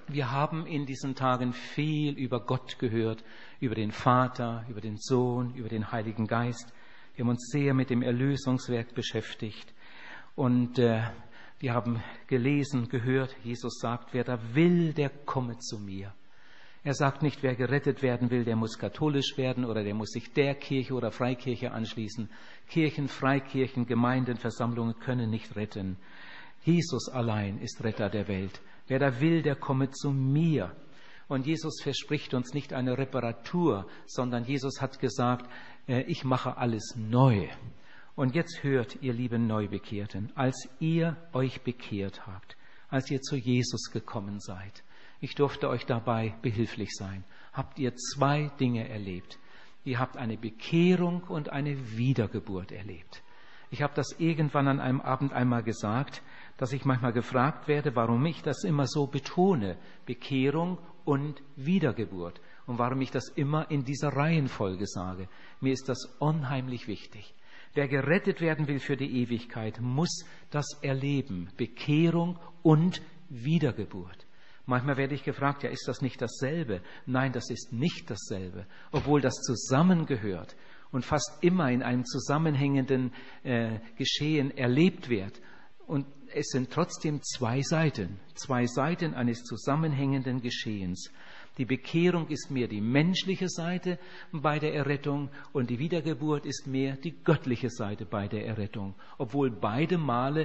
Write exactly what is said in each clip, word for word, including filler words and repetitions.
Wir haben in diesen Tagen viel über Gott gehört, über den Vater, über den Sohn, über den Heiligen Geist. Wir haben uns sehr mit dem Erlösungswerk beschäftigt. Und äh, wir haben gelesen, gehört, Jesus sagt, wer da will, der komme zu mir. Er sagt nicht, wer gerettet werden will, der muss katholisch werden oder der muss sich der Kirche oder Freikirche anschließen. Kirchen, Freikirchen, Gemeinden, Versammlungen können nicht retten. Jesus allein ist Retter der Welt. Wer da will, der komme zu mir. Und Jesus verspricht uns nicht eine Reparatur, sondern Jesus hat gesagt, ich mache alles neu. Und jetzt hört, ihr lieben Neubekehrten, als ihr euch bekehrt habt, als ihr zu Jesus gekommen seid, ich durfte euch dabei behilflich sein, habt ihr zwei Dinge erlebt. Ihr habt eine Bekehrung und eine Wiedergeburt erlebt. Ich habe das irgendwann an einem Abend einmal gesagt, dass ich manchmal gefragt werde, warum ich das immer so betone, Bekehrung und Wiedergeburt, und warum ich das immer in dieser Reihenfolge sage. Mir ist das unheimlich wichtig. Wer gerettet werden will für die Ewigkeit, muss das erleben, Bekehrung und Wiedergeburt. Manchmal werde ich gefragt, ja, ist das nicht dasselbe? Nein, das ist nicht dasselbe, obwohl das zusammengehört und fast immer in einem zusammenhängenden äh, Geschehen erlebt wird. Und es sind trotzdem zwei Seiten, zwei Seiten eines zusammenhängenden Geschehens. Die Bekehrung ist mehr die menschliche Seite bei der Errettung und die Wiedergeburt ist mehr die göttliche Seite bei der Errettung, obwohl beide Male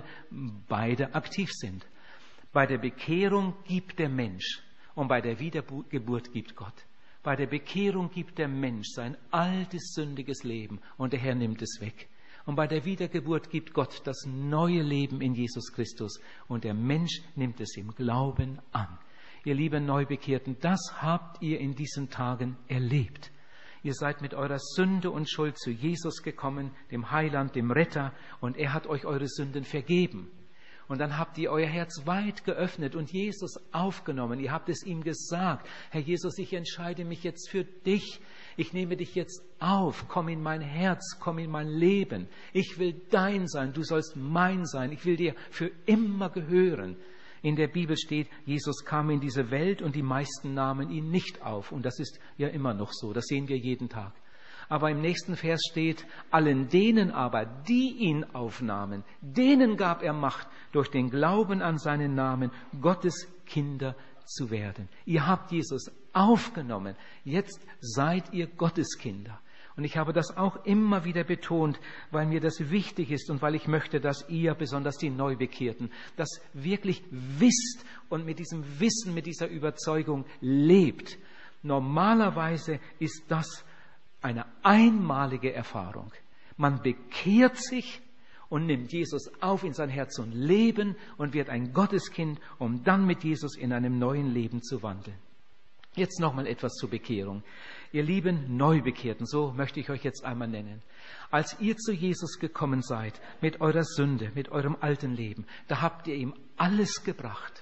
beide aktiv sind. Bei der Bekehrung gibt der Mensch und bei der Wiedergeburt gibt Gott. Bei der Bekehrung gibt der Mensch sein altes, sündiges Leben und der Herr nimmt es weg. Und bei der Wiedergeburt gibt Gott das neue Leben in Jesus Christus und der Mensch nimmt es im Glauben an. Ihr lieben Neubekehrten, das habt ihr in diesen Tagen erlebt. Ihr seid mit eurer Sünde und Schuld zu Jesus gekommen, dem Heiland, dem Retter, und er hat euch eure Sünden vergeben. Und dann habt ihr euer Herz weit geöffnet und Jesus aufgenommen. Ihr habt es ihm gesagt, Herr Jesus, ich entscheide mich jetzt für dich. Ich nehme dich jetzt auf. Komm in mein Herz, komm in mein Leben. Ich will dein sein, du sollst mein sein. Ich will dir für immer gehören. In der Bibel steht, Jesus kam in diese Welt und die meisten nahmen ihn nicht auf. Und das ist ja immer noch so. Das sehen wir jeden Tag. Aber im nächsten Vers steht, allen denen aber, die ihn aufnahmen, denen gab er Macht, durch den Glauben an seinen Namen Gottes Kinder zu werden. Ihr habt Jesus aufgenommen, jetzt seid ihr Gottes Kinder. Und ich habe das auch immer wieder betont, weil mir das wichtig ist und weil ich möchte, dass ihr, besonders die Neubekehrten, das wirklich wisst und mit diesem Wissen, mit dieser Überzeugung lebt. Normalerweise ist das eine einmalige Erfahrung. Man bekehrt sich und nimmt Jesus auf in sein Herz und Leben und wird ein Gotteskind, um dann mit Jesus in einem neuen Leben zu wandeln. Jetzt nochmal etwas zur Bekehrung. Ihr lieben Neubekehrten, so möchte ich euch jetzt einmal nennen. Als ihr zu Jesus gekommen seid, mit eurer Sünde, mit eurem alten Leben, da habt ihr ihm alles gebracht.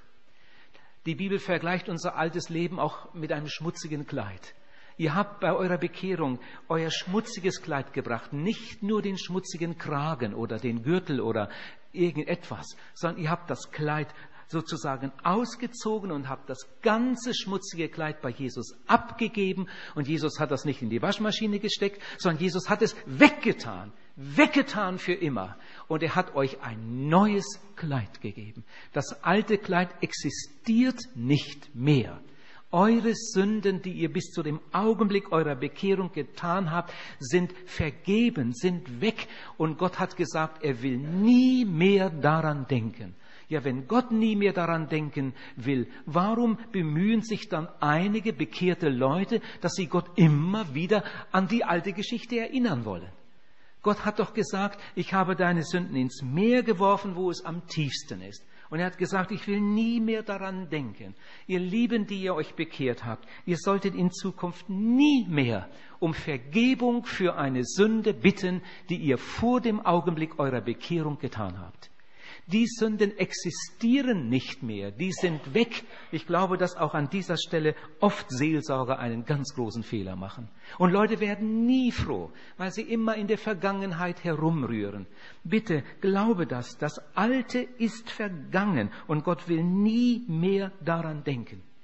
Die Bibel vergleicht unser altes Leben auch mit einem schmutzigen Kleid. Ihr habt bei eurer Bekehrung euer schmutziges Kleid gebracht, nicht nur den schmutzigen Kragen oder den Gürtel oder irgendetwas, sondern ihr habt das Kleid sozusagen ausgezogen und habt das ganze schmutzige Kleid bei Jesus abgegeben. Und Jesus hat das nicht in die Waschmaschine gesteckt, sondern Jesus hat es weggetan, weggetan für immer. Und er hat euch ein neues Kleid gegeben. Das alte Kleid existiert nicht mehr. Eure Sünden, die ihr bis zu dem Augenblick eurer Bekehrung getan habt, sind vergeben, sind weg. Und Gott hat gesagt, er will nie mehr daran denken. Ja, wenn Gott nie mehr daran denken will, warum bemühen sich dann einige bekehrte Leute, dass sie Gott immer wieder an die alte Geschichte erinnern wollen? Gott hat doch gesagt, ich habe deine Sünden ins Meer geworfen, wo es am tiefsten ist. Und er hat gesagt, ich will nie mehr daran denken. Ihr Lieben, die ihr euch bekehrt habt, ihr solltet in Zukunft nie mehr um Vergebung für eine Sünde bitten, die ihr vor dem Augenblick eurer Bekehrung getan habt. Die Sünden existieren nicht mehr, die sind weg. Ich glaube, dass auch an dieser Stelle oft Seelsorger einen ganz großen Fehler machen. Und Leute werden nie froh, weil sie immer in der Vergangenheit herumrühren. Bitte glaube das, das Alte ist vergangen und Gott will nie mehr daran denken.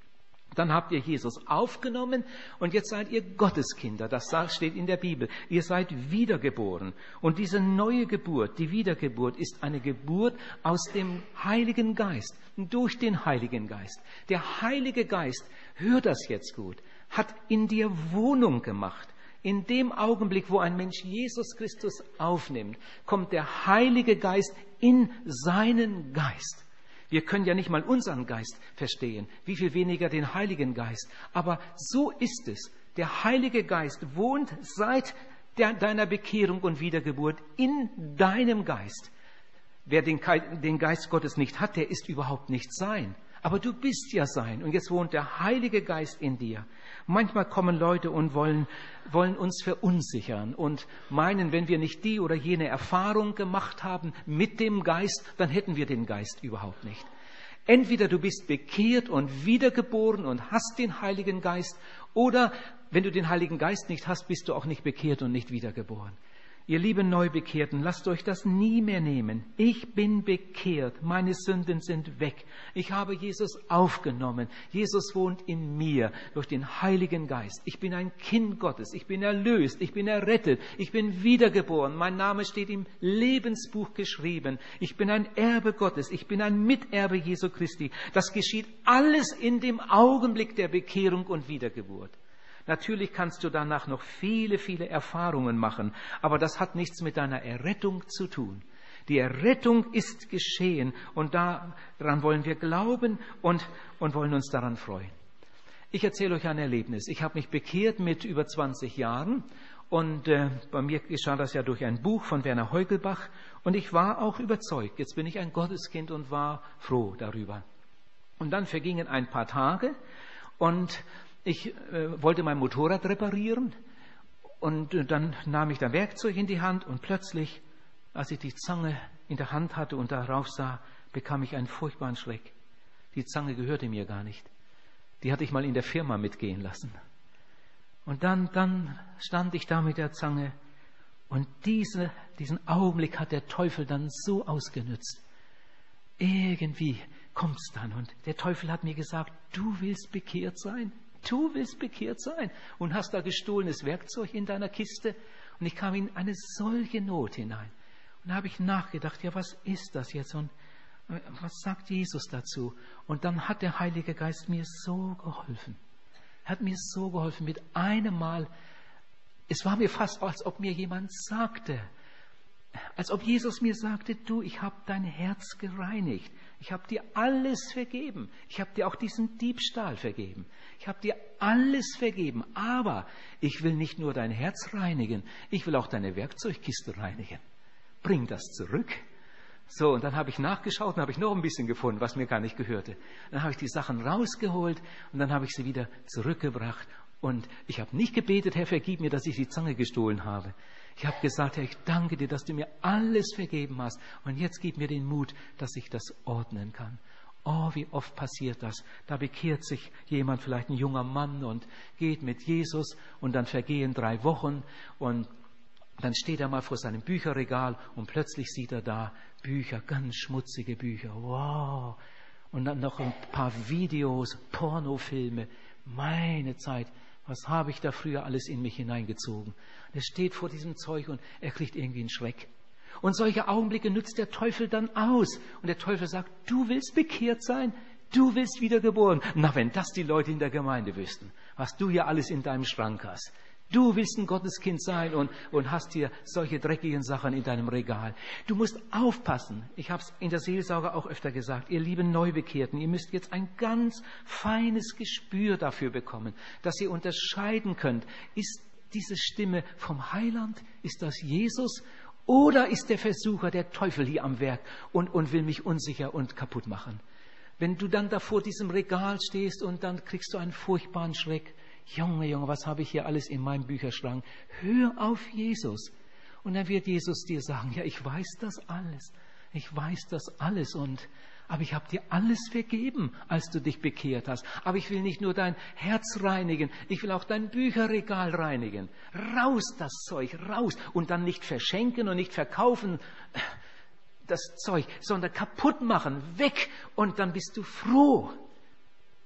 Dann habt ihr Jesus aufgenommen und jetzt seid ihr Gotteskinder. Das steht in der Bibel. Ihr seid wiedergeboren. Und diese neue Geburt, die Wiedergeburt, ist eine Geburt aus dem Heiligen Geist, durch den Heiligen Geist. Der Heilige Geist, hör das jetzt gut, hat in dir Wohnung gemacht. In dem Augenblick, wo ein Mensch Jesus Christus aufnimmt, kommt der Heilige Geist in seinen Geist. Wir können ja nicht mal unseren Geist verstehen, wie viel weniger den Heiligen Geist. Aber so ist es. Der Heilige Geist wohnt seit der, deiner Bekehrung und Wiedergeburt in deinem Geist. Wer den, den Geist Gottes nicht hat, der ist überhaupt nicht sein. Aber du bist ja sein und jetzt wohnt der Heilige Geist in dir. Manchmal kommen Leute und wollen, wollen uns verunsichern und meinen, wenn wir nicht die oder jene Erfahrung gemacht haben mit dem Geist, dann hätten wir den Geist überhaupt nicht. Entweder du bist bekehrt und wiedergeboren und hast den Heiligen Geist, oder wenn du den Heiligen Geist nicht hast, bist du auch nicht bekehrt und nicht wiedergeboren. Ihr lieben Neubekehrten, lasst euch das nie mehr nehmen. Ich bin bekehrt, meine Sünden sind weg. Ich habe Jesus aufgenommen. Jesus wohnt in mir durch den Heiligen Geist. Ich bin ein Kind Gottes, ich bin erlöst, ich bin errettet, ich bin wiedergeboren. Mein Name steht im Lebensbuch geschrieben. Ich bin ein Erbe Gottes, ich bin ein Miterbe Jesu Christi. Das geschieht alles in dem Augenblick der Bekehrung und Wiedergeburt. Natürlich kannst du danach noch viele, viele Erfahrungen machen, aber das hat nichts mit deiner Errettung zu tun. Die Errettung ist geschehen und daran wollen wir glauben und, und wollen uns daran freuen. Ich erzähle euch ein Erlebnis. Ich habe mich bekehrt mit über zwanzig Jahren und äh, bei mir geschah das ja durch ein Buch von Werner Heugelbach und ich war auch überzeugt. Jetzt bin ich ein Gotteskind und war froh darüber. Und dann vergingen ein paar Tage und ich äh, wollte mein Motorrad reparieren und äh, dann nahm ich da Werkzeug in die Hand und plötzlich, als ich die Zange in der Hand hatte und darauf sah, bekam ich einen furchtbaren Schreck. Die Zange gehörte mir gar nicht. Die hatte ich mal in der Firma mitgehen lassen. Und dann, dann stand ich da mit der Zange und diese, diesen Augenblick hat der Teufel dann so ausgenützt. Irgendwie kommt's dann und der Teufel hat mir gesagt, du willst bekehrt sein? Du willst bekehrt sein und hast da gestohlenes Werkzeug in deiner Kiste. Und ich kam in eine solche Not hinein. Und da habe ich nachgedacht, ja, was ist das jetzt? Und was sagt Jesus dazu? Und dann hat der Heilige Geist mir so geholfen. Er hat mir so geholfen mit einem Mal. Es war mir fast, als ob mir jemand sagte, als ob Jesus mir sagte, du, ich habe dein Herz gereinigt. Ich habe dir alles vergeben. Ich habe dir auch diesen Diebstahl vergeben. Ich habe dir alles vergeben. Aber ich will nicht nur dein Herz reinigen, ich will auch deine Werkzeugkiste reinigen. Bring das zurück. So, und dann habe ich nachgeschaut und habe ich noch ein bisschen gefunden, was mir gar nicht gehörte. Dann habe ich die Sachen rausgeholt und dann habe ich sie wieder zurückgebracht. Und ich habe nicht gebetet, Herr, vergib mir, dass ich die Zange gestohlen habe. Ich habe gesagt, Herr, ich danke dir, dass du mir alles vergeben hast. Und jetzt gib mir den Mut, dass ich das ordnen kann. Oh, wie oft passiert das? Da bekehrt sich jemand, vielleicht ein junger Mann, und geht mit Jesus und dann vergehen drei Wochen und dann steht er mal vor seinem Bücherregal und plötzlich sieht er da Bücher, ganz schmutzige Bücher. Wow! Und dann noch ein paar Videos, Pornofilme. Meine Zeit, was habe ich da früher alles in mich hineingezogen? Er steht vor diesem Zeug und er kriegt irgendwie einen Schreck. Und solche Augenblicke nützt der Teufel dann aus. Und der Teufel sagt, du willst bekehrt sein? Du willst wiedergeboren? Na, wenn das die Leute in der Gemeinde wüssten, was du hier alles in deinem Schrank hast. Du willst ein Gotteskind sein und, und hast hier solche dreckigen Sachen in deinem Regal. Du musst aufpassen. Ich habe es in der Seelsorge auch öfter gesagt. Ihr lieben Neubekehrten, ihr müsst jetzt ein ganz feines Gespür dafür bekommen, dass ihr unterscheiden könnt. Ist diese Stimme vom Heiland? Ist das Jesus? Oder ist der Versucher, der Teufel hier am Werk und, und will mich unsicher und kaputt machen? Wenn du dann da vor diesem Regal stehst und dann kriegst du einen furchtbaren Schreck. Junge, Junge, was habe ich hier alles in meinem Bücherschrank? Hör auf Jesus. Und dann wird Jesus dir sagen, ja, ich weiß das alles. Ich weiß das alles. Und, aber ich habe dir alles vergeben, als du dich bekehrt hast. Aber ich will nicht nur dein Herz reinigen, ich will auch dein Bücherregal reinigen. Raus das Zeug, raus. Und dann nicht verschenken und nicht verkaufen das Zeug, sondern kaputt machen, weg. Und dann bist du froh.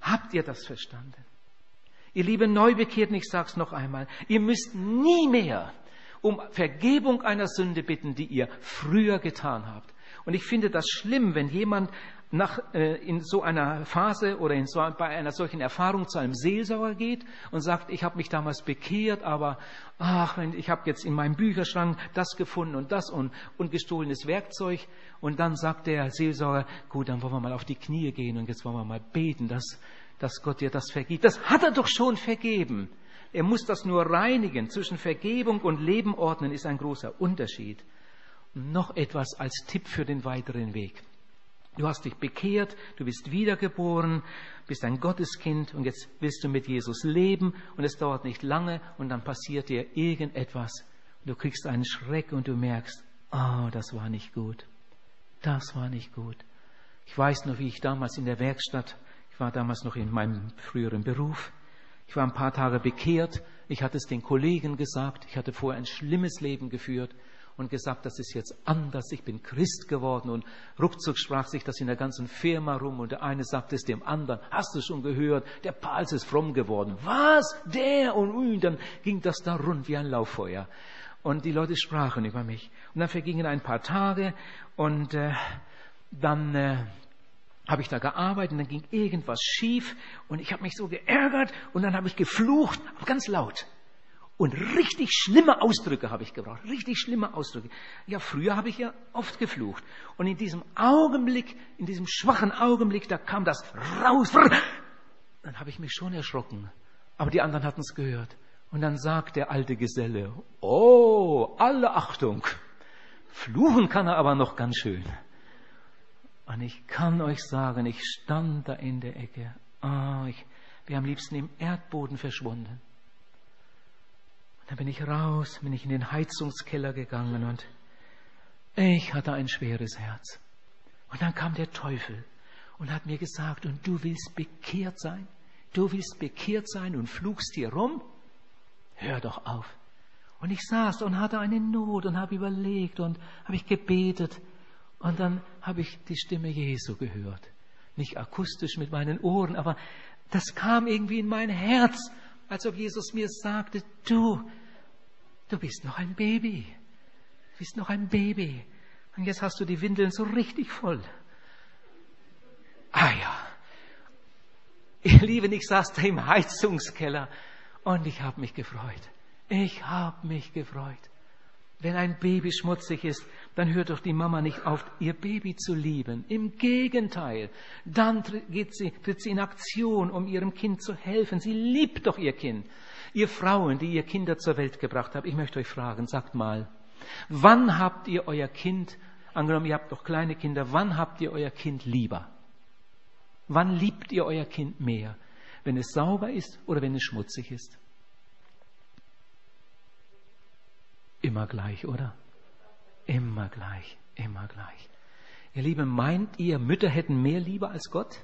Habt ihr das verstanden? Ihr lieben Neubekehrten, ich sage es noch einmal, ihr müsst nie mehr um Vergebung einer Sünde bitten, die ihr früher getan habt. Und ich finde das schlimm, wenn jemand nach, äh, in so einer Phase oder in so, bei einer solchen Erfahrung zu einem Seelsorger geht und sagt, ich habe mich damals bekehrt, aber ach, ich habe jetzt in meinem Bücherschrank das gefunden und das und, und gestohlenes Werkzeug. Und dann sagt der Seelsorger, gut, dann wollen wir mal auf die Knie gehen und jetzt wollen wir mal beten, dass, dass Gott dir das vergibt. Das hat er doch schon vergeben. Er muss das nur reinigen. Zwischen Vergebung und Leben ordnen ist ein großer Unterschied. Noch etwas als Tipp für den weiteren Weg. Du hast dich bekehrt, du bist wiedergeboren, bist ein Gotteskind und jetzt willst du mit Jesus leben und es dauert nicht lange und dann passiert dir irgendetwas. Du kriegst einen Schreck und du merkst, oh, das war nicht gut. Das war nicht gut. Ich weiß noch, wie ich damals in der Werkstatt, ich war damals noch in meinem früheren Beruf, ich war ein paar Tage bekehrt, ich hatte es den Kollegen gesagt, ich hatte vorher ein schlimmes Leben geführt und gesagt, das ist jetzt anders, ich bin Christ geworden und ruckzuck sprach sich das in der ganzen Firma rum und der eine sagte es dem anderen, hast du schon gehört, der Pals ist fromm geworden. Was? Der? Und, und dann ging das da rund wie ein Lauffeuer und die Leute sprachen über mich. Und dann vergingen ein paar Tage und äh, dann äh, habe ich da gearbeitet und dann ging irgendwas schief und ich habe mich so geärgert und dann habe ich geflucht, aber ganz laut. Und richtig schlimme Ausdrücke habe ich gebraucht. Richtig schlimme Ausdrücke. Ja, früher habe ich ja oft geflucht. Und in diesem Augenblick, in diesem schwachen Augenblick, da kam das raus. Dann habe ich mich schon erschrocken. Aber die anderen hatten es gehört. Und dann sagt der alte Geselle, oh, alle Achtung. Fluchen kann er aber noch ganz schön. Und ich kann euch sagen, ich stand da in der Ecke. Oh, ich wäre am liebsten im Erdboden verschwunden. Dann bin ich raus, bin ich in den Heizungskeller gegangen und ich hatte ein schweres Herz. Und dann kam der Teufel und hat mir gesagt, und du willst bekehrt sein? Du willst bekehrt sein und flugst hier rum? Hör doch auf. Und ich saß und hatte eine Not und habe überlegt und habe ich gebetet. Und dann habe ich die Stimme Jesu gehört. Nicht akustisch mit meinen Ohren, aber das kam irgendwie in mein Herz, als ob Jesus mir sagte, du, du bist noch ein Baby. Du bist noch ein Baby. Und jetzt hast du die Windeln so richtig voll. Ah ja. Ihr Lieben, ich saß da im Heizungskeller und ich habe mich gefreut. Ich habe mich gefreut. Wenn ein Baby schmutzig ist, dann hört doch die Mama nicht auf, ihr Baby zu lieben. Im Gegenteil, dann geht sie, tritt sie in Aktion, um ihrem Kind zu helfen. Sie liebt doch ihr Kind. Ihr Frauen, die ihr Kinder zur Welt gebracht habt, ich möchte euch fragen, sagt mal, wann habt ihr euer Kind, angenommen ihr habt doch kleine Kinder, wann habt ihr euer Kind lieber? Wann liebt ihr euer Kind mehr? Wenn es sauber ist oder wenn es schmutzig ist? Immer gleich, oder? Immer gleich, immer gleich. Ihr Lieben, meint ihr, Mütter hätten mehr Liebe als Gott?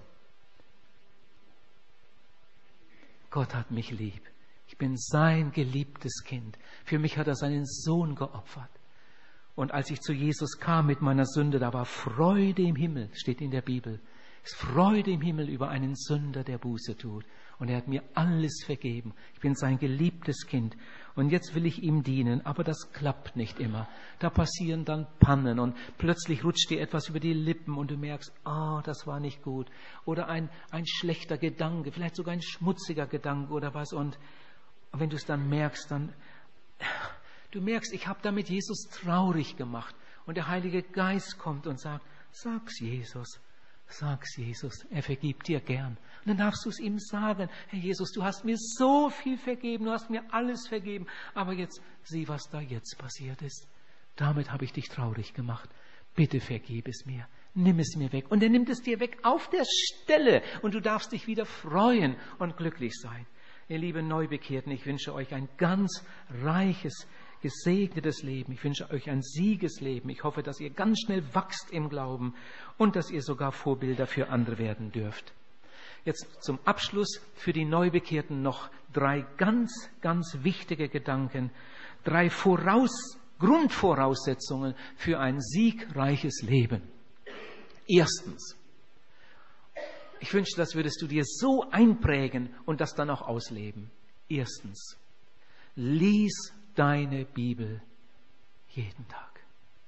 Gott hat mich lieb. Ich bin sein geliebtes Kind. Für mich hat er seinen Sohn geopfert. Und als ich zu Jesus kam mit meiner Sünde, da war Freude im Himmel, steht in der Bibel. Es ist Freude im Himmel über einen Sünder, der Buße tut. Und er hat mir alles vergeben. Ich bin sein geliebtes Kind. Und jetzt will ich ihm dienen. Aber das klappt nicht immer. Da passieren dann Pannen. Und plötzlich rutscht dir etwas über die Lippen. Und du merkst, ah, oh, das war nicht gut. Oder ein, ein schlechter Gedanke. Vielleicht sogar ein schmutziger Gedanke oder was. Und wenn du es dann merkst, dann... Du merkst, ich habe damit Jesus traurig gemacht. Und der Heilige Geist kommt und sagt, sag's Jesus. Sag's Jesus, er vergibt dir gern. Und dann darfst du es ihm sagen, Herr Jesus, du hast mir so viel vergeben, du hast mir alles vergeben, aber jetzt sieh, was da jetzt passiert ist. Damit habe ich dich traurig gemacht. Bitte vergib es mir, nimm es mir weg. Und er nimmt es dir weg auf der Stelle und du darfst dich wieder freuen und glücklich sein. Ihr lieben Neubekehrten, ich wünsche euch ein ganz reiches, gesegnetes Leben. Ich wünsche euch ein Siegesleben. Ich hoffe, dass ihr ganz schnell wachst im Glauben und dass ihr sogar Vorbilder für andere werden dürft. Jetzt zum Abschluss für die Neubekehrten noch drei ganz, ganz wichtige Gedanken, drei Voraus, Grundvoraussetzungen für ein siegreiches Leben. Erstens, Ich wünsche, das würdest du dir so einprägen und das dann auch ausleben. Erstens, lies deine Bibel jeden Tag.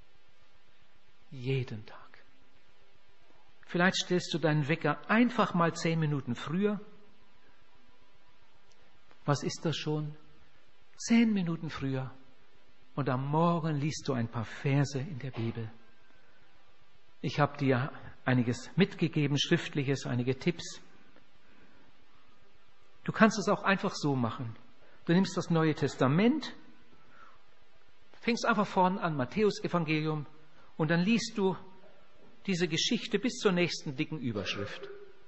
Jeden Tag. Vielleicht stellst du deinen Wecker einfach mal zehn Minuten früher. Was ist das schon? Zehn Minuten früher. Und am Morgen liest du ein paar Verse in der Bibel. Ich habe dir einiges mitgegeben, Schriftliches, einige Tipps. Du kannst es auch einfach so machen. Du nimmst das Neue Testament, fängst einfach vorne an, Matthäus-Evangelium, und dann liest du diese Geschichte bis zur nächsten dicken Überschrift.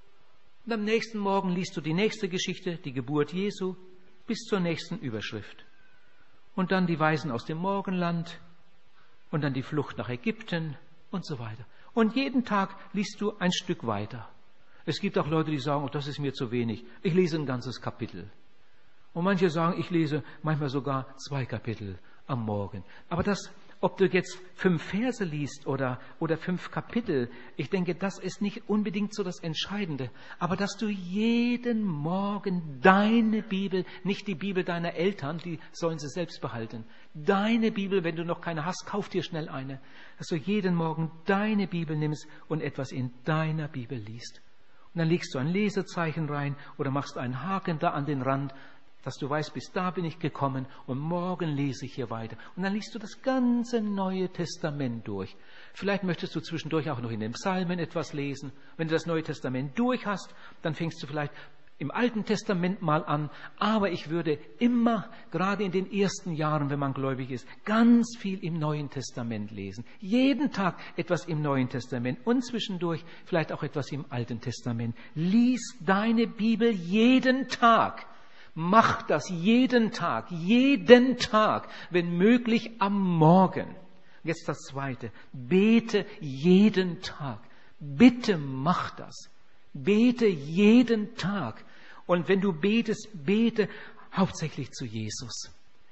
Und am nächsten Morgen liest du die nächste Geschichte, die Geburt Jesu, bis zur nächsten Überschrift. Und dann die Weisen aus dem Morgenland und dann die Flucht nach Ägypten und so weiter. Und jeden Tag liest du ein Stück weiter. Es gibt auch Leute, die sagen, oh, das ist mir zu wenig. Ich lese ein ganzes Kapitel. Und manche sagen, ich lese manchmal sogar zwei Kapitel am Morgen. Aber das, ob du jetzt fünf Verse liest oder, oder fünf Kapitel, ich denke, das ist nicht unbedingt so das Entscheidende. Aber dass du jeden Morgen deine Bibel, nicht die Bibel deiner Eltern, die sollen sie selbst behalten. Deine Bibel, wenn du noch keine hast, kauf dir schnell eine. Dass du jeden Morgen deine Bibel nimmst und etwas in deiner Bibel liest. Und dann legst du ein Lesezeichen rein oder machst einen Haken da an den Rand, dass du weißt, bis da bin ich gekommen und morgen lese ich hier weiter. Und dann liest du das ganze Neue Testament durch. Vielleicht möchtest du zwischendurch auch noch in den Psalmen etwas lesen. Wenn du das Neue Testament durch hast, dann fängst du vielleicht im Alten Testament mal an. Aber ich würde immer, gerade in den ersten Jahren, wenn man gläubig ist, ganz viel im Neuen Testament lesen. Jeden Tag etwas im Neuen Testament und zwischendurch vielleicht auch etwas im Alten Testament. Lies deine Bibel jeden Tag. Mach das jeden Tag, jeden Tag, wenn möglich am Morgen. Jetzt das Zweite. Bete jeden Tag. Bitte mach das. Bete jeden Tag. Und wenn du betest, bete hauptsächlich zu Jesus.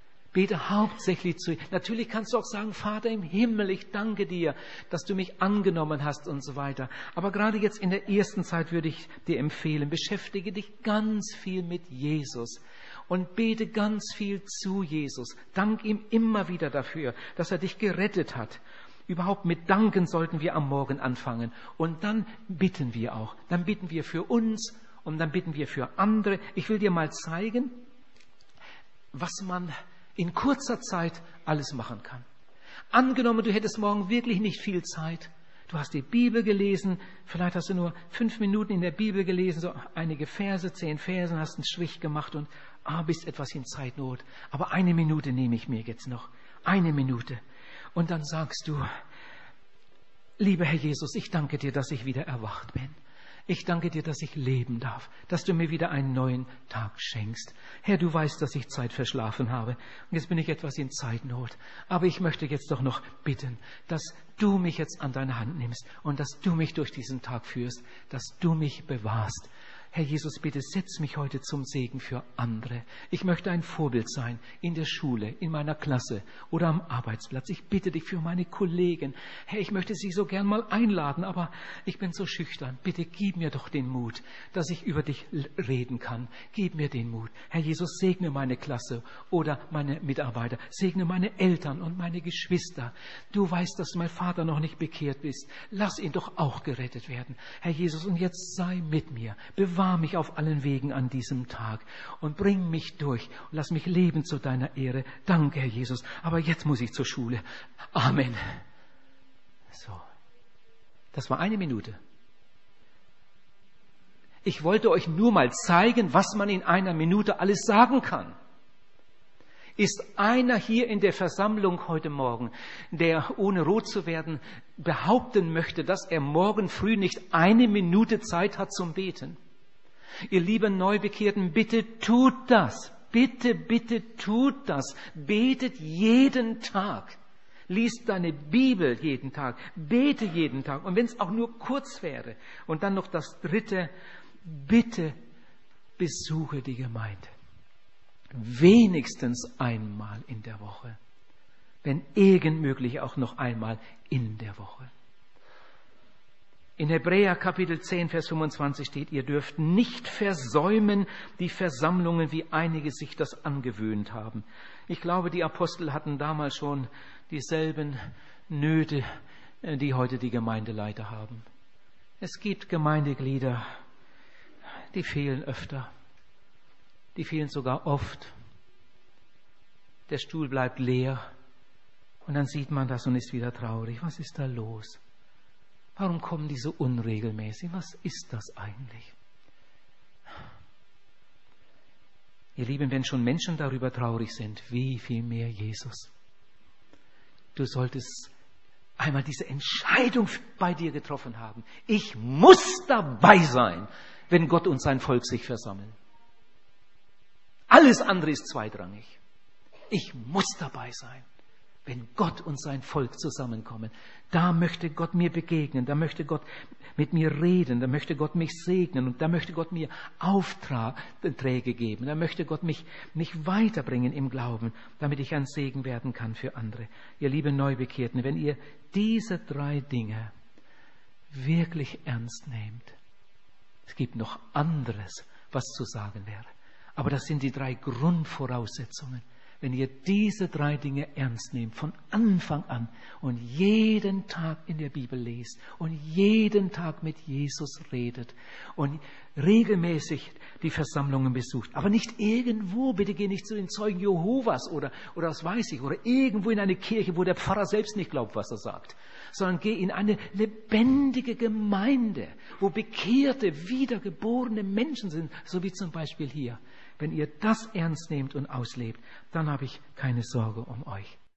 Bete hauptsächlich zu Jesus. Natürlich kannst du auch sagen, Vater im Himmel, ich danke dir, dass du mich angenommen hast und so weiter. Aber gerade jetzt in der ersten Zeit würde ich dir empfehlen, beschäftige dich ganz viel mit Jesus und bete ganz viel zu Jesus. Dank ihm immer wieder dafür, dass er dich gerettet hat. Überhaupt mit Danken sollten wir am Morgen anfangen. Und dann bitten wir auch. Dann bitten wir für uns und dann bitten wir für andere. Ich will dir mal zeigen, was man in kurzer Zeit alles machen kann. Angenommen, du hättest morgen wirklich nicht viel Zeit. Du hast die Bibel gelesen, vielleicht hast du nur fünf Minuten in der Bibel gelesen, so einige Verse, zehn Versen, hast einen Strich gemacht und ah, bist etwas in Zeitnot. Aber eine Minute nehme ich mir jetzt noch. Eine Minute. Und dann sagst du, lieber Herr Jesus, ich danke dir, dass ich wieder erwacht bin. Ich danke dir, dass ich leben darf, dass du mir wieder einen neuen Tag schenkst. Herr, du weißt, dass ich Zeit verschlafen habe. Und jetzt bin ich etwas in Zeitnot. Aber ich möchte jetzt doch noch bitten, dass du mich jetzt an deine Hand nimmst und dass du mich durch diesen Tag führst, dass du mich bewahrst. Herr Jesus, bitte setz mich heute zum Segen für andere. Ich möchte ein Vorbild sein in der Schule, in meiner Klasse oder am Arbeitsplatz. Ich bitte dich für meine Kollegen. Herr, ich möchte sie so gern mal einladen, aber ich bin so schüchtern. Bitte gib mir doch den Mut, dass ich über dich reden kann. Gib mir den Mut. Herr Jesus, segne meine Klasse oder meine Mitarbeiter. Segne meine Eltern und meine Geschwister. Du weißt, dass mein Vater noch nicht bekehrt ist. Lass ihn doch auch gerettet werden. Herr Jesus, und jetzt sei mit mir. Bewahre mich auf allen Wegen an diesem Tag und bring mich durch und lass mich leben zu deiner Ehre. Danke, Herr Jesus. Aber jetzt muss ich zur Schule. Amen. So. Das war eine Minute. Ich wollte euch nur mal zeigen, was man in einer Minute alles sagen kann. Ist einer hier in der Versammlung heute Morgen, der, ohne rot zu werden, behaupten möchte, dass er morgen früh nicht eine Minute Zeit hat zum Beten? Ihr lieben Neubekehrten, bitte tut das. Bitte, bitte tut das. Betet jeden Tag. Liest deine Bibel jeden Tag. Bete jeden Tag. Und wenn es auch nur kurz wäre. Und dann noch das Dritte. Bitte besuche die Gemeinde. Wenigstens einmal in der Woche. Wenn irgend möglich auch noch einmal in der Woche. In Hebräer Kapitel zehn, Vers fünfundzwanzig steht, ihr dürft nicht versäumen die Versammlungen, wie einige sich das angewöhnt haben. Ich glaube, die Apostel hatten damals schon dieselben Nöte, die heute die Gemeindeleiter haben. Es gibt Gemeindeglieder, die fehlen öfter, die fehlen sogar oft. Der Stuhl bleibt leer und dann sieht man das und ist wieder traurig. Was ist da los? Warum kommen die so unregelmäßig? Was ist das eigentlich? Ihr Lieben, wenn schon Menschen darüber traurig sind, wie viel mehr Jesus? Du solltest einmal diese Entscheidung bei dir getroffen haben. Ich muss dabei sein, wenn Gott und sein Volk sich versammeln. Alles andere ist zweitrangig. Ich muss dabei sein, wenn Gott und sein Volk zusammenkommen. Da möchte Gott mir begegnen, da möchte Gott mit mir reden, da möchte Gott mich segnen und da möchte Gott mir Aufträge geben, da möchte Gott mich, mich weiterbringen im Glauben, damit ich ein Segen werden kann für andere. Ihr lieben Neubekehrten, wenn ihr diese drei Dinge wirklich ernst nehmt, es gibt noch anderes, was zu sagen wäre, aber das sind die drei Grundvoraussetzungen. Wenn ihr diese drei Dinge ernst nehmt, von Anfang an und jeden Tag in der Bibel lest und jeden Tag mit Jesus redet und regelmäßig die Versammlungen besucht, aber nicht irgendwo, bitte geh nicht zu den Zeugen Jehovas oder, oder was weiß ich, oder irgendwo in eine Kirche, wo der Pfarrer selbst nicht glaubt, was er sagt, sondern geh in eine lebendige Gemeinde, wo bekehrte, wiedergeborene Menschen sind, so wie zum Beispiel hier. Wenn ihr das ernst nehmt und auslebt, dann habe ich keine Sorge um euch.